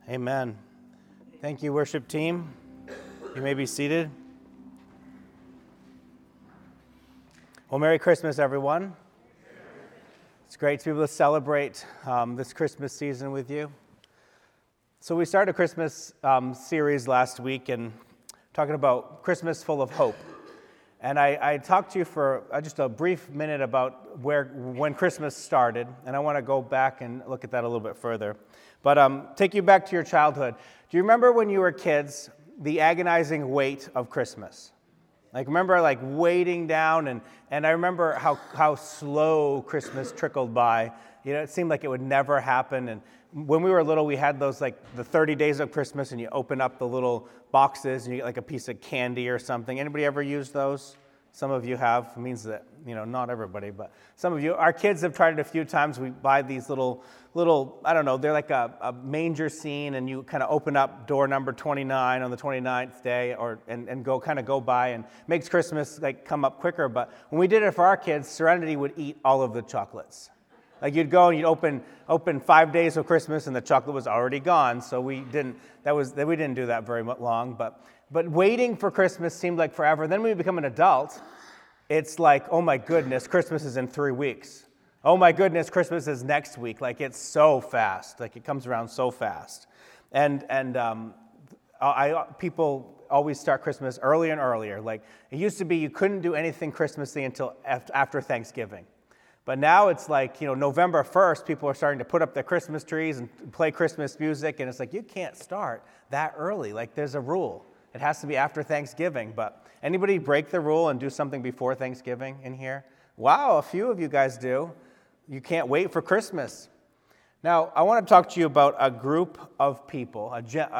Amen. Thank you, worship team. You may be seated. Well, Merry Christmas, everyone. It's great to be able to celebrate this Christmas season with you. So we started a Christmas series last week and talking about Christmas full of hope. And I talked to you for just a brief minute about when Christmas started, and I want to go back and look at that a little bit further. But take you back to your childhood. Do you remember when you were kids, the agonizing wait of Christmas? Remember waiting down, and I remember how slow Christmas trickled by. You know, it seemed like it would never happen. And when we were little, we had those the 30 days of Christmas, and you open up the little boxes and you get a piece of candy or something. Anybody ever used those? Some of you have. It means that, not everybody, but some of you. Our kids have tried it a few times. We buy these little, I don't know, they're like a manger scene, and you kind of open up door number 29 on the 29th day, and go by, and makes Christmas come up quicker. But when we did it for our kids, Serenity would eat all of the chocolates. You'd go and you'd open 5 days of Christmas, and the chocolate was already gone. So we didn't do that very long. But waiting for Christmas seemed like forever. Then when you become an adult, it's like, oh my goodness, Christmas is in 3 weeks. Oh my goodness, Christmas is next week. It's so fast. It comes around so fast. And people always start Christmas earlier and earlier. It used to be you couldn't do anything Christmassy until after Thanksgiving. But now it's November 1st, people are starting to put up their Christmas trees and play Christmas music, and it's you can't start that early. There's a rule. It has to be after Thanksgiving. But anybody break the rule and do something before Thanksgiving in here? Wow, a few of you guys do. You can't wait for Christmas. Now, I want to talk to you about a group of people,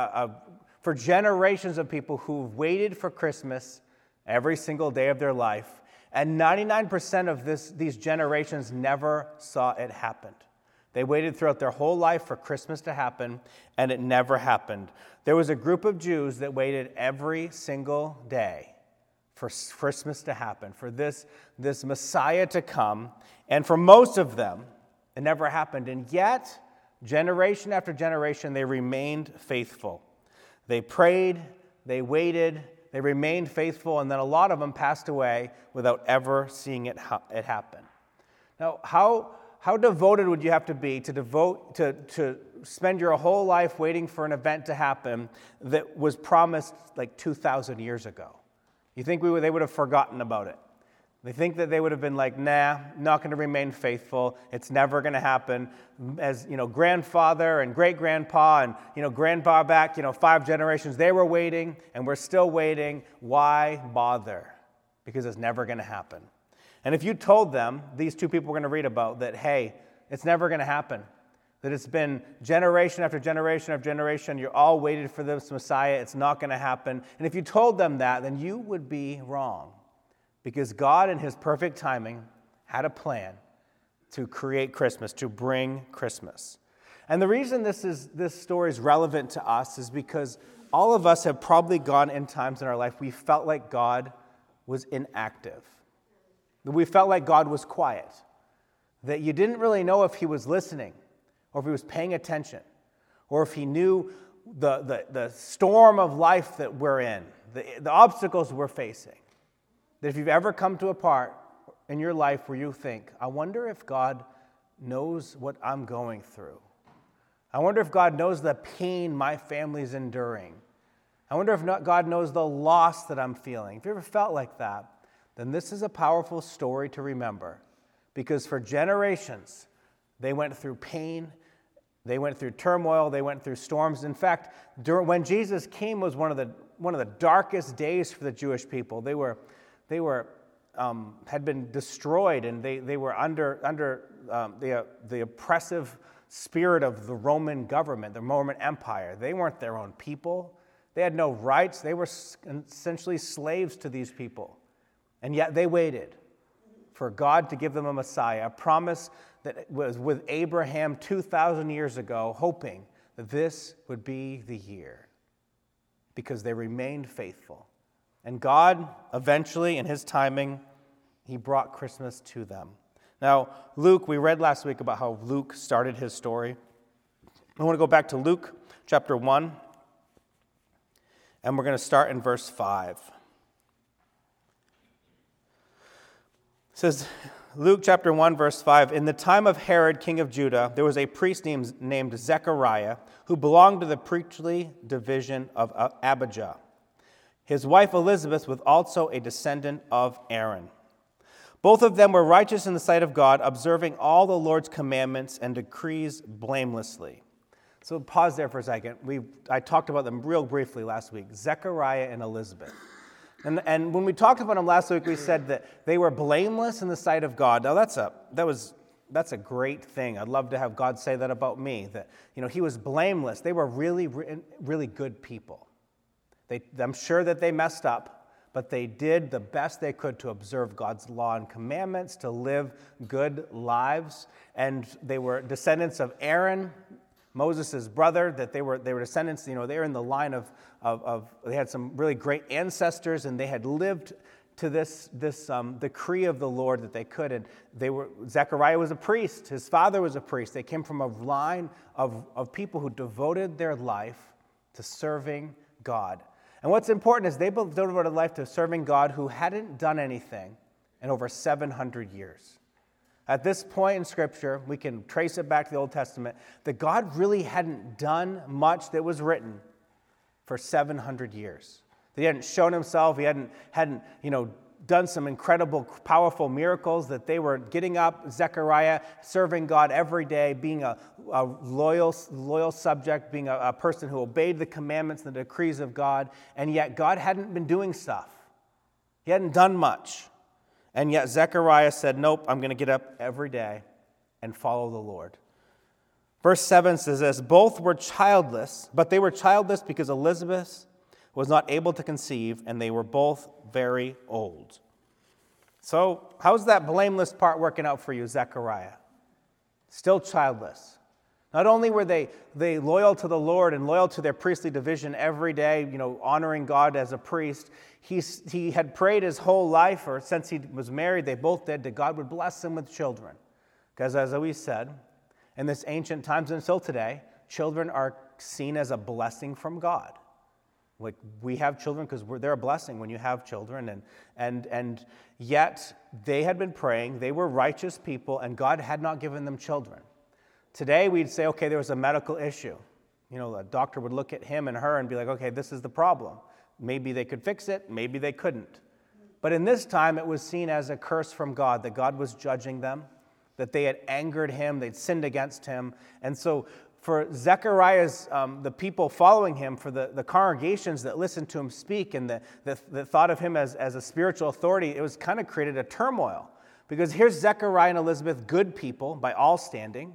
for generations of people who've waited for Christmas every single day of their life. And 99% of these generations never saw it happen. They waited throughout their whole life for Christmas to happen, and it never happened. There was a group of Jews that waited every single day for Christmas to happen, for this Messiah to come. And for most of them, it never happened. And yet, generation after generation, they remained faithful. They prayed, they waited, they remained faithful, and then a lot of them passed away without ever seeing it happen. Now, how devoted would you have to be to spend your whole life waiting for an event to happen that was promised 2,000 years ago? You think they would have forgotten about it? They think that they would have been nah, not going to remain faithful. It's never going to happen. As grandfather and great-grandpa and grandpa back 5 generations, they were waiting, and we're still waiting. Why bother? Because it's never going to happen. And if you told them, these two people we're going to read about, that, hey, it's never going to happen, that it's been generation after generation after generation, you're all waited for this Messiah, it's not going to happen. And if you told them that, then you would be wrong. Because God, in his perfect timing, had a plan to create Christmas, to bring Christmas. And the reason this story is relevant to us is because all of us have probably gone in times in our life we felt like God was inactive. We felt like God was quiet. That you didn't really know if he was listening, or if he was paying attention, or if he knew the storm of life that we're in, the obstacles we're facing. That if you've ever come to a part in your life where you think, I wonder if God knows what I'm going through. I wonder if God knows the pain my family's enduring. I wonder if God knows the loss that I'm feeling. If you ever felt like that, then this is a powerful story to remember. Because for generations, they went through pain, they went through turmoil, they went through storms. In fact, when Jesus came was one of the darkest days for the Jewish people. They had been destroyed, and they were under the oppressive spirit of the Roman government, the Roman Empire. They weren't their own people. They had no rights. They were essentially slaves to these people. And yet they waited for God to give them a Messiah, a promise that was with Abraham 2,000 years ago, hoping that this would be the year, because they remained faithful. And God, eventually, in his timing, he brought Christmas to them. Now, Luke, we read last week about how Luke started his story. I want to go back to Luke chapter 1, and we're going to start in verse 5. It says, Luke chapter 1, verse 5, "In the time of Herod, king of Judah, there was a priest named Zechariah who belonged to the priestly division of Abijah. His wife Elizabeth was also a descendant of Aaron. Both of them were righteous in the sight of God, observing all the Lord's commandments and decrees blamelessly." So pause there for a second. I talked about them real briefly last week, Zechariah and Elizabeth. And when we talked about them last week, we said that they were blameless in the sight of God. Now that's a great thing. I'd love to have God say that about me, that he was blameless. They were really, really good people. I'm sure that they messed up, but they did the best they could to observe God's law and commandments, to live good lives. And they were descendants of Aaron, Moses' brother, that they were descendants, they were in the line of they had some really great ancestors, and they had lived to this decree of the Lord that they could. And Zechariah was a priest. His father was a priest. They came from a line of people who devoted their life to serving God. And what's important is they devoted their life to serving God who hadn't done anything in over 700 years. At this point in Scripture, we can trace it back to the Old Testament, that God really hadn't done much that was written for 700 years. He hadn't shown himself. He hadn't done some incredible, powerful miracles, that they were getting up, Zechariah, serving God every day, being a loyal subject, being a person who obeyed the commandments and the decrees of God, and yet God hadn't been doing stuff. He hadn't done much. And yet Zechariah said, nope, I'm going to get up every day and follow the Lord. Verse 7 says this, "Both were childless, but they were childless because Elizabeth was not able to conceive, and they were both very old." So how's that blameless part working out for you, Zechariah? Still childless. Not only were they loyal to the Lord and loyal to their priestly division every day, honoring God as a priest, he had prayed his whole life, or since he was married, they both did, that God would bless him with children. Because as we said, in this ancient times and still today, children are seen as a blessing from God. Like, we have children because they're a blessing when you have children. And yet they had been praying, they were righteous people, and God had not given them children. Today we'd say, okay, there was a medical issue. A doctor would look at him and her and be like, okay, this is the problem. Maybe they could fix it, maybe they couldn't. But in this time, it was seen as a curse from God, that God was judging them, that they had angered him, they'd sinned against him. And so for Zechariah's, the people following him, for the congregations that listened to him speak and that thought of him as a spiritual authority, it was kind of created a turmoil. Because here's Zechariah and Elizabeth, good people by all standing,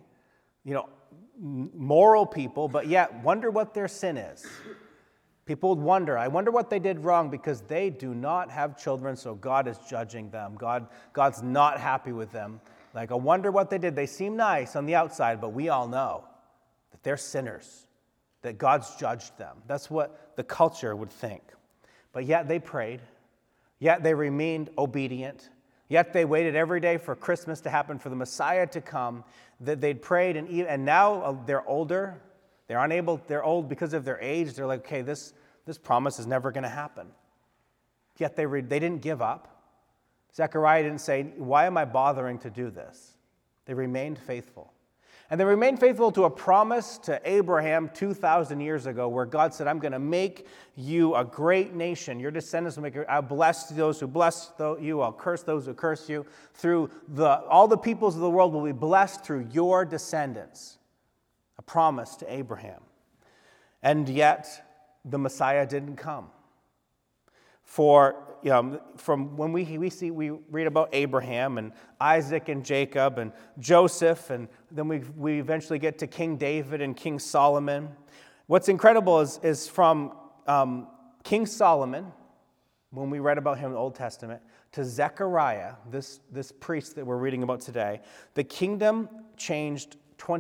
moral people, but yet wonder what their sin is. People would wonder, I wonder what they did wrong, because they do not have children, so God is judging them. God's not happy with them. Like, I wonder what they did. They seem nice on the outside, but we all know that they're sinners, that God's judged them. That's what the culture would think. But yet they prayed, yet they remained obedient, yet they waited every day for Christmas to happen, for the Messiah to come, that they'd prayed, and now they're older, they're old because of their age. They're like, okay, this promise is never going to happen. Yet they didn't give up. Zechariah didn't say, why am I bothering to do this? They remained faithful. And they remained faithful to a promise to Abraham 2,000 years ago, where God said, I'm going to make you a great nation. Your descendants will I'll bless those who bless you. I'll curse those who curse you. All the peoples of the world will be blessed through your descendants. A promise to Abraham. And yet, the Messiah didn't come. From when we read about Abraham and Isaac and Jacob and Joseph, and then we eventually get to King David and King Solomon. What's incredible is from King Solomon, when we read about him in the Old Testament, to Zechariah, this priest that we're reading about today, the kingdom changed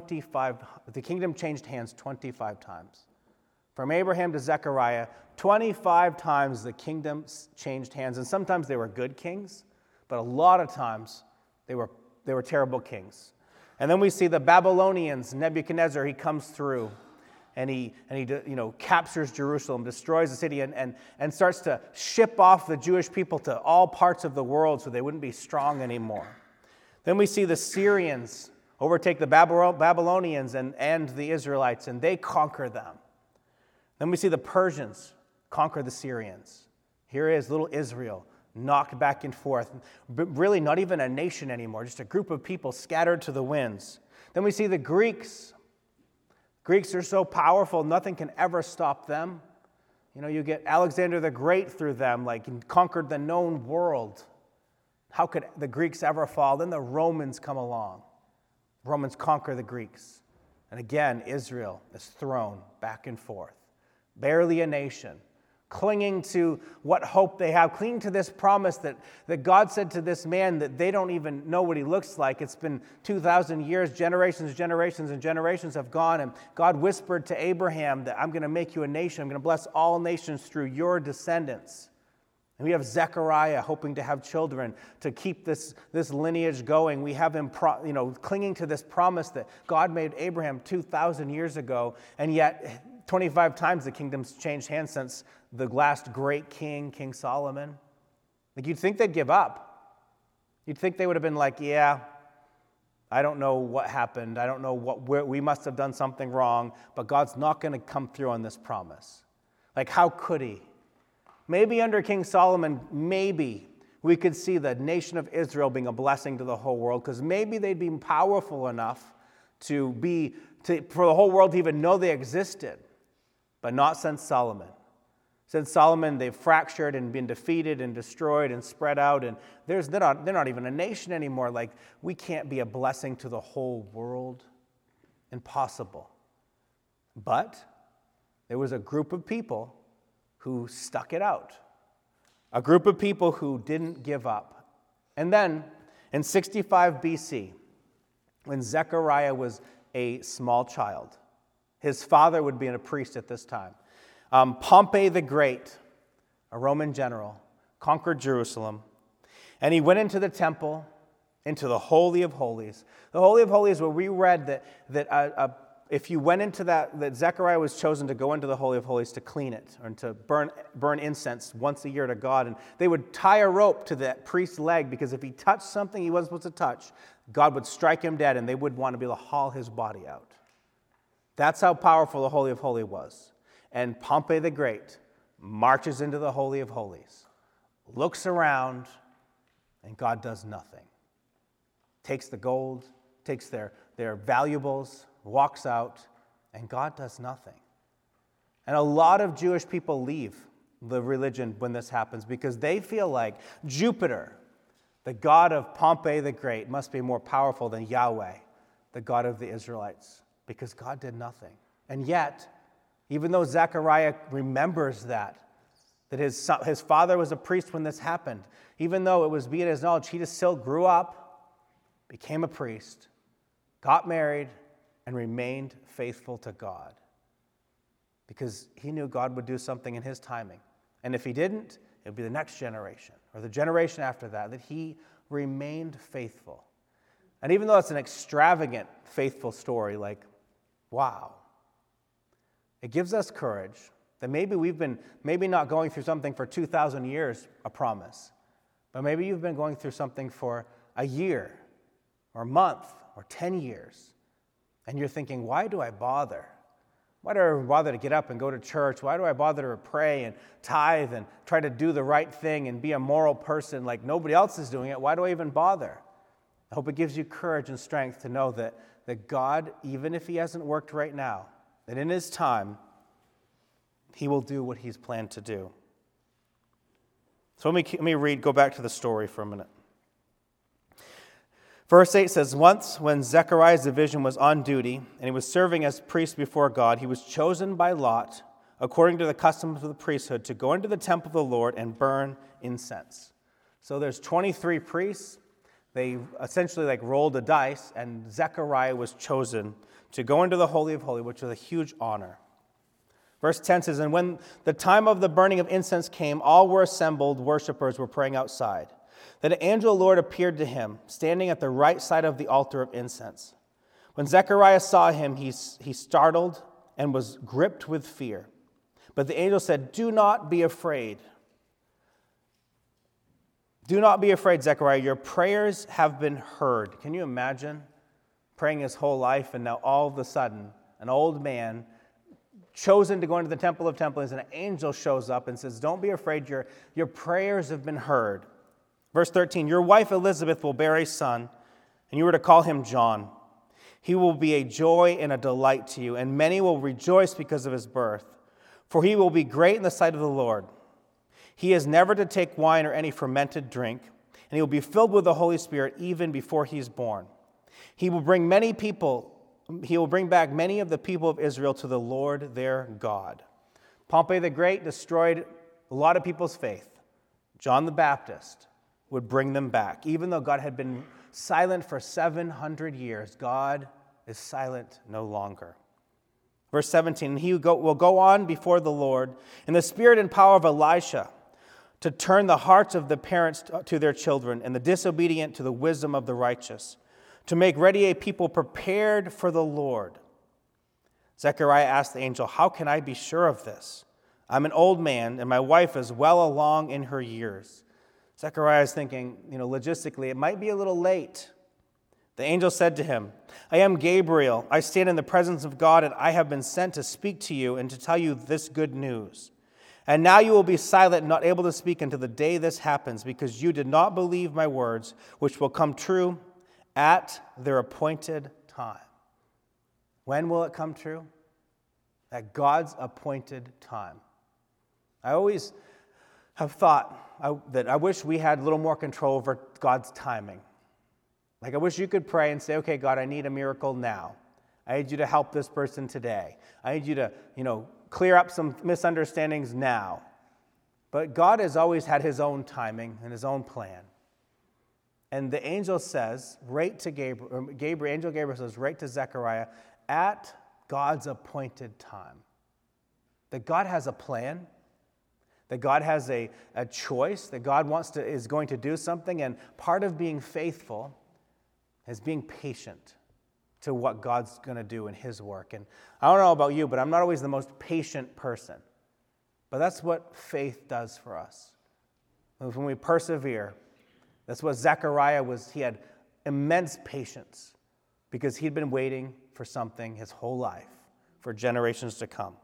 hands 25 times. From Abraham to Zechariah, 25 times the kingdom changed hands. And sometimes they were good kings, but a lot of times they were terrible kings. And then we see the Babylonians, Nebuchadnezzar, he comes through. and he captures Jerusalem, destroys the city, and starts to ship off the Jewish people to all parts of the world so they wouldn't be strong anymore. Then we see the Syrians overtake the Babylonians and the Israelites, and they conquer them. Then we see the Persians conquer the Syrians. Here is little Israel, knocked back and forth, but really not even a nation anymore, just a group of people scattered to the winds. Then we see the Greeks. Greeks are so powerful, nothing can ever stop them. You get Alexander the Great through them, conquered the known world. How could the Greeks ever fall? Then the Romans come along. Romans conquer the Greeks. And again, Israel is thrown back and forth. Barely a nation, clinging to what hope they have, clinging to this promise that God said to this man that they don't even know what he looks like. It's been 2,000 years, generations, and generations have gone, and God whispered to Abraham that I'm going to make you a nation. I'm going to bless all nations through your descendants. And we have Zechariah hoping to have children to keep this lineage going. We have him clinging to this promise that God made Abraham 2,000 years ago, and yet 25 times the kingdom's changed hands since the last great king, King Solomon. You'd think they'd give up. You'd think they would have been like, yeah, I don't know what happened. I don't know we must have done something wrong, but God's not going to come through on this promise. How could he? Maybe under King Solomon, maybe we could see the nation of Israel being a blessing to the whole world, because maybe they'd be powerful enough for the whole world to even know they existed. But not since Solomon. Since Solomon, they've fractured and been defeated and destroyed and spread out, and they're not even a nation anymore. We can't be a blessing to the whole world. Impossible. But there was a group of people who stuck it out. A group of people who didn't give up. And then, in 65 BC, when Zechariah was a small child, his father would be a priest at this time. Pompey the Great, a Roman general, conquered Jerusalem, and he went into the temple, into the Holy of Holies. The Holy of Holies, where we read that if you went into that Zechariah was chosen to go into the Holy of Holies to clean it, or to burn incense once a year to God, and they would tie a rope to that priest's leg, because if he touched something he wasn't supposed to touch, God would strike him dead, and they would want to be able to haul his body out. That's how powerful the Holy of Holies was. And Pompey the Great marches into the Holy of Holies, looks around, and God does nothing. Takes the gold, takes their valuables, walks out, and God does nothing. And a lot of Jewish people leave the religion when this happens, because they feel like Jupiter, the god of Pompey the Great, must be more powerful than Yahweh, the God of the Israelites, because God did nothing. And yet, even though Zechariah remembers that his father was a priest when this happened, even though it was beyond his knowledge, he just still grew up, became a priest, got married, and remained faithful to God, because he knew God would do something in his timing. And if he didn't, it would be the next generation or the generation after that he remained faithful. And even though it's an extravagant, faithful story, wow, it gives us courage that maybe we've been not going through something for 2,000 years, a promise, but maybe you've been going through something for a year or a month or 10 years. And you're thinking, why do I bother? Why do I bother to get up and go to church? Why do I bother to pray and tithe and try to do the right thing and be a moral person like nobody else is doing it? Why do I even bother? I hope it gives you courage and strength to know that God, even if he hasn't worked right now, that in his time, he will do what he's planned to do. So let me go back to the story for a minute. Verse 8 says, once when Zechariah's division was on duty and he was serving as priest before God, he was chosen by Lot, according to the customs of the priesthood, to go into the temple of the Lord and burn incense. So there's 23 priests. They essentially rolled a dice, and Zechariah was chosen to go into the Holy of Holies, which was a huge honor. Verse 10 says, and when the time of the burning of incense came, all were assembled, worshipers were praying outside. Then an angel of the Lord appeared to him, standing at the right side of the altar of incense. When Zechariah saw him, he startled and was gripped with fear. But the angel said, "Do not be afraid. Do not be afraid, Zechariah. Your prayers have been heard." Can you imagine praying his whole life, and now all of a sudden, an old man chosen to go into the temple of temples, and an angel shows up and says, "Don't be afraid, your prayers have been heard." Verse 13, "Your wife Elizabeth will bear a son, and you are to call him John. He will be a joy and a delight to you, and many will rejoice because of his birth. For he will be great in the sight of the Lord. He is never to take wine or any fermented drink, and he will be filled with the Holy Spirit even before he is born. He will bring back many of the people of Israel to the Lord their God." Pompey the Great destroyed a lot of people's faith. John the Baptist would bring them back. Even though God had been silent for 700 years, God is silent no longer. Verse 17, "He will go on before the Lord in the spirit and power of Elisha, to turn the hearts of the parents to their children and the disobedient to the wisdom of the righteous, to make ready a people prepared for the Lord." Zechariah asked the angel, "How can I be sure of this? I'm an old man, and my wife is well along in her years." Zechariah is thinking, logistically, it might be a little late. The angel said to him, "I am Gabriel. I stand in the presence of God, and I have been sent to speak to you and to tell you this good news. And now you will be silent and not able to speak until the day this happens, because you did not believe my words, which will come true at their appointed time." When will it come true? At God's appointed time. I always have thought that I wish we had a little more control over God's timing. Like, I wish you could pray and say, "Okay, God, I need a miracle now. I need you to help this person today. I need you to, clear up some misunderstandings now." But God has always had his own timing and his own plan. And the angel says, angel Gabriel says right to Zechariah, at God's appointed time. That God has a plan, that God has a choice, that God is going to do something, and part of being faithful is being patient to what God's going to do in his work. And I don't know about you, but I'm not always the most patient person. But that's what faith does for us. When we persevere, that's what Zechariah was. He had immense patience because he'd been waiting for something his whole life, for generations to come.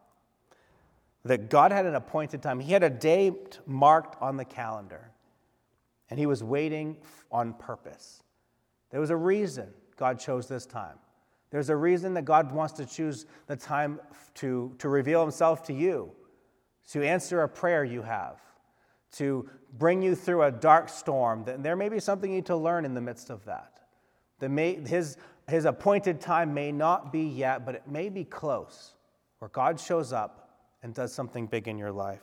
That God had an appointed time. He had a date marked on the calendar, and he was waiting on purpose. There was a reason God chose this time. There's a reason that God wants to choose the time to reveal himself to you, to answer a prayer you have, to bring you through a dark storm. There may be something you need to learn in the midst of that. His appointed time may not be yet, but it may be close, where God shows up and does something big in your life.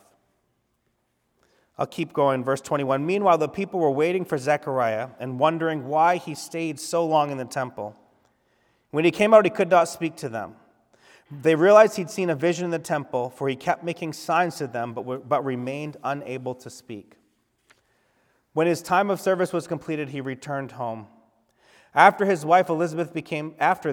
I'll keep going. Verse 21, "Meanwhile, the people were waiting for Zechariah and wondering why he stayed so long in the temple. When he came out, he could not speak to them. They realized he'd seen a vision in the temple, for he kept making signs to them, but remained unable to speak. When his time of service was completed, he returned home. After this, his wife Elizabeth became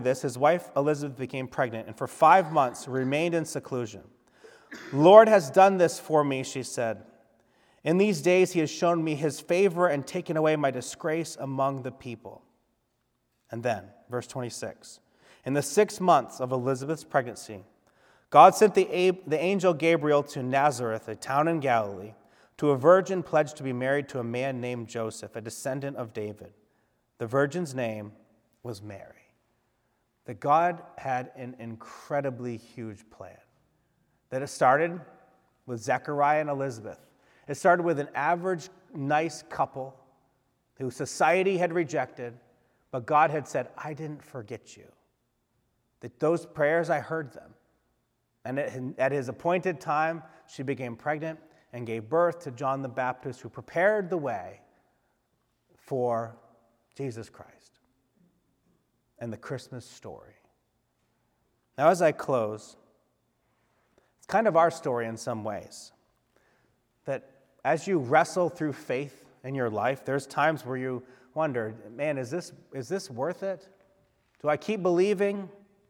pregnant, and for 5 months remained in seclusion. 'Lord has done this for me,' she said. 'In these days he has shown me his favor and taken away my disgrace among the people.'" And then, verse 26, "In the 6 months of Elizabeth's pregnancy, God sent the angel Gabriel to Nazareth, a town in Galilee, to a virgin pledged to be married to a man named Joseph, a descendant of David. The virgin's name was Mary." That God had an incredibly huge plan. That it started with Zechariah and Elizabeth. It started with an average, nice couple who society had rejected, but God had said, "I didn't forget you." That those prayers, I heard them. And at his appointed time, she became pregnant and gave birth to John the Baptist, who prepared the way for Jesus Christ and the Christmas story. Now, as I close, it's kind of our story in some ways. That as you wrestle through faith in your life, there's times where you wonder, man, is this worth it? Do I keep believing?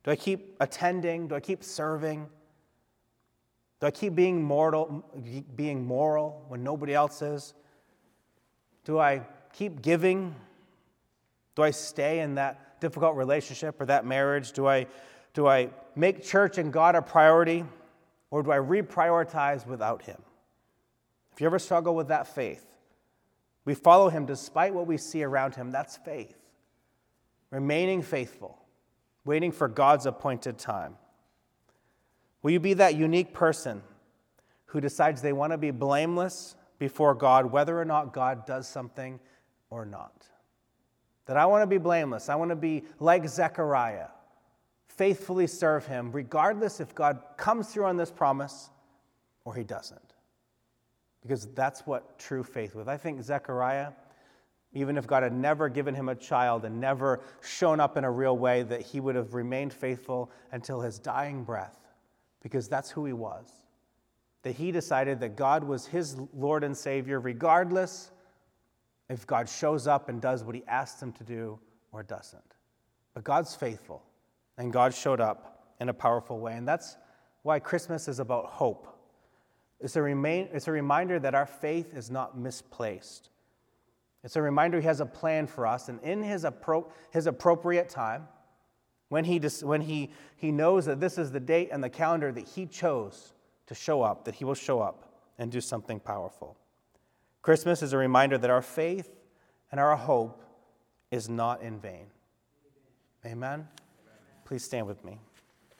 Do I keep attending? Do I keep serving? Do I keep being moral when nobody else is? Do I keep giving? Do I stay in that difficult relationship or that marriage? Do I make church and God a priority, or do I reprioritize without him? If you ever struggle with that faith, we follow him despite what we see around him. That's faith. Remaining faithful, waiting for God's appointed time. Will you be that unique person who decides they want to be blameless before God, whether or not God does something or not? That I want to be blameless. I want to be like Zechariah, faithfully serve him, regardless if God comes through on this promise or he doesn't. Because that's what true faith was. I think Zechariah, even if God had never given him a child and never shown up in a real way, that he would have remained faithful until his dying breath, because that's who he was. That he decided that God was his Lord and Savior, regardless if God shows up and does what he asked him to do or doesn't. But God's faithful, and God showed up in a powerful way. And that's why Christmas is about hope. It's a reminder that our faith is not misplaced. It's a reminder he has a plan for us, and in his appropriate time, when he knows that this is the date and the calendar that he chose to show up, that he will show up and do something powerful. Christmas is a reminder that our faith and our hope is not in vain. Amen? Please stand with me.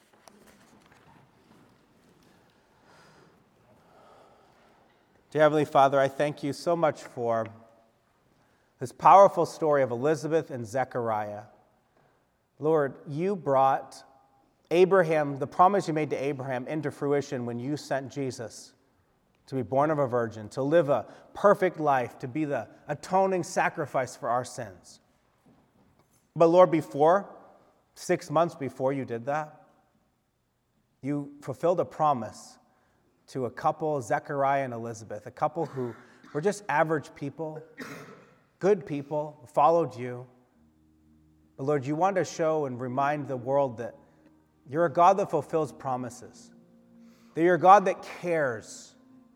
Dear Heavenly Father, I thank you so much for this powerful story of Elizabeth and Zechariah. Lord, you brought Abraham, the promise you made to Abraham, into fruition when you sent Jesus to be born of a virgin, to live a perfect life, to be the atoning sacrifice for our sins. But Lord, 6 months before you did that, you fulfilled a promise to a couple, Zechariah and Elizabeth, a couple who were just average people, good people, followed you. But Lord, you want to show and remind the world that you're a God that fulfills promises, that you're a God that cares.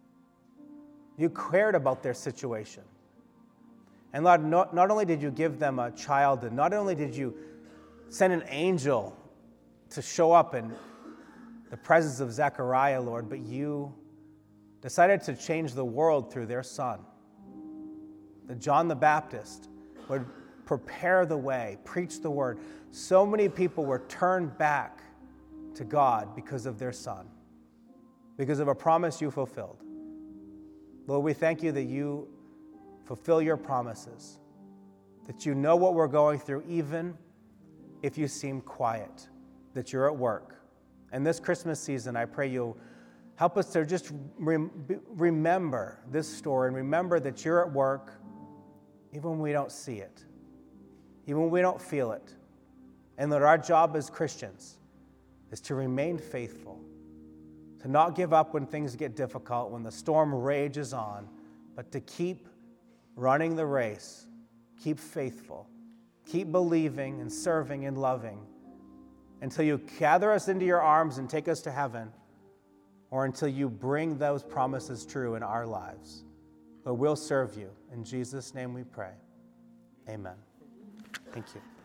You cared about their situation. And Lord, not only did you give them a child, and not only did you send an angel to show up in the presence of Zechariah, Lord, but you decided to change the world through their son. That John the Baptist would prepare the way, preach the word. So many people were turned back to God because of their son, because of a promise you fulfilled. Lord, we thank you that you fulfill your promises, that you know what we're going through, even if you seem quiet, that you're at work. And this Christmas season, I pray you'll help us to just remember this story and remember that you're at work even when we don't see it, even when we don't feel it. And that our job as Christians is to remain faithful, to not give up when things get difficult, when the storm rages on, but to keep running the race, keep faithful, keep believing and serving and loving until you gather us into your arms and take us to heaven, or until you bring those promises true in our lives. But we'll serve you. In Jesus' name we pray. Amen. Thank you.